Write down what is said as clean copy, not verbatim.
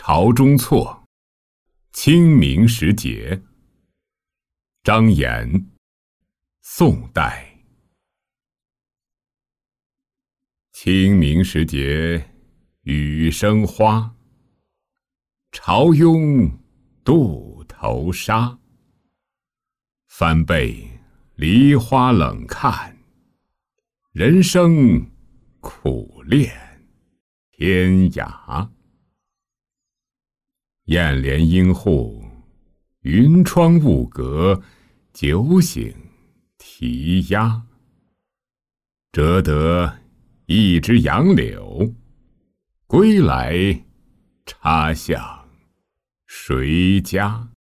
朝中错，清明时节。张炎，宋代。清明时节雨生花，朝拥渡头纱。翻背梨花冷看，人生苦恋天涯。雁联阴户，云窗雾阁，酒醒啼鸦。折得一枝杨柳，归来插向谁家？